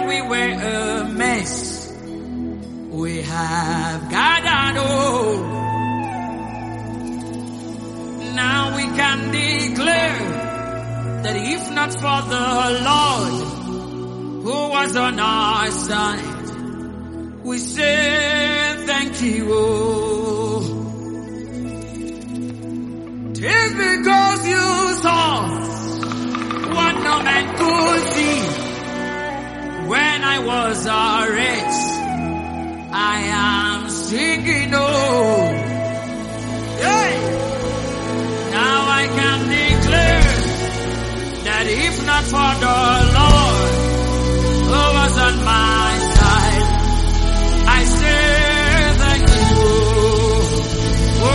when we were a mess, we have gathered all. Now we can declare that if not for the Lord who was on our side, we say thank you. Oh. It's because you saw what no man could see. When I was a wretch, I am singing, oh. Hey. Now I can declare that if not for the Lord who was on my side, I say thank you. Oh,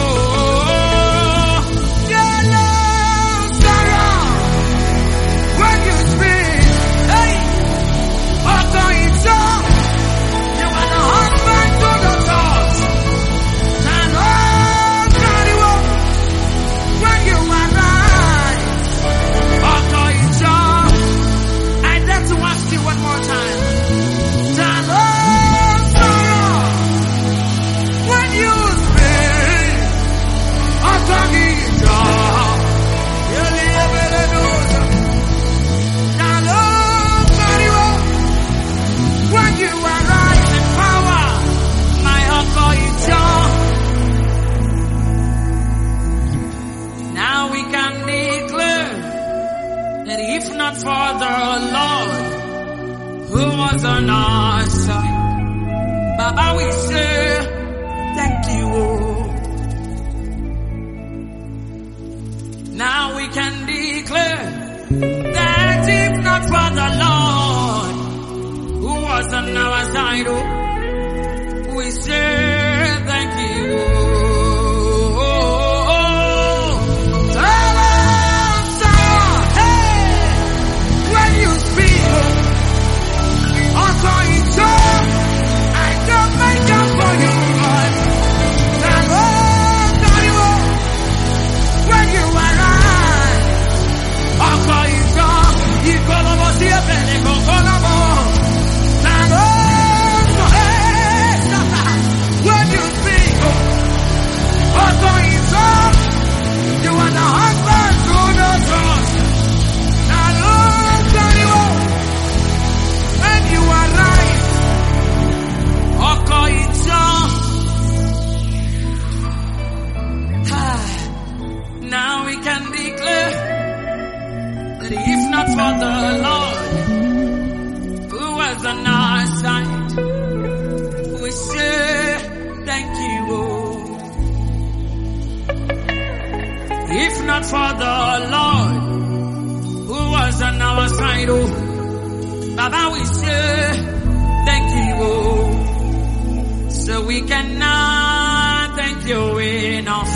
your love, Sarah, when you speak, hey, Okoito, you are the husband to the thoughts, and oh, Kariwo, when you arrive, Okoito, I dare to ask you one more time, if not for the Lord who was on our side, Baba, we say thank you. Now we can declare that if not for the Lord who was on our side, we say thank you. Now we can declare that if not for the Lord who was on our side, we say thank you. If not for the Lord who was on our side, Baba, we say thank you. So we cannot thank you enough.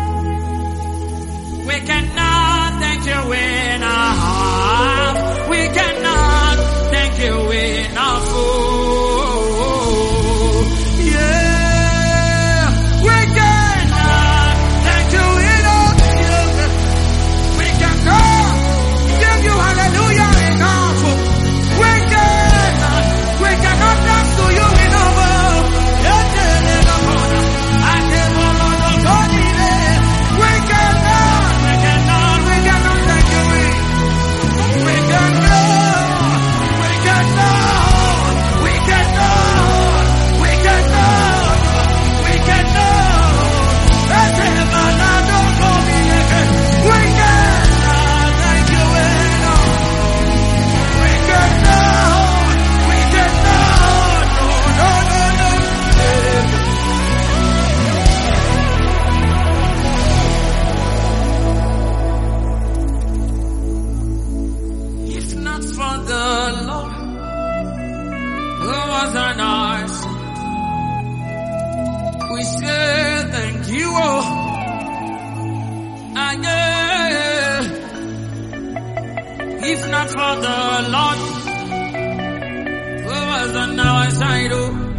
We cannot thank you enough. We cannot thank you enough. Oh, yeah. We cannot thank you enough. We cannot give you hallelujah enough. We cannot dance to you enough. We say thank you, oh, again. If not for the Lord who was on our side, oh.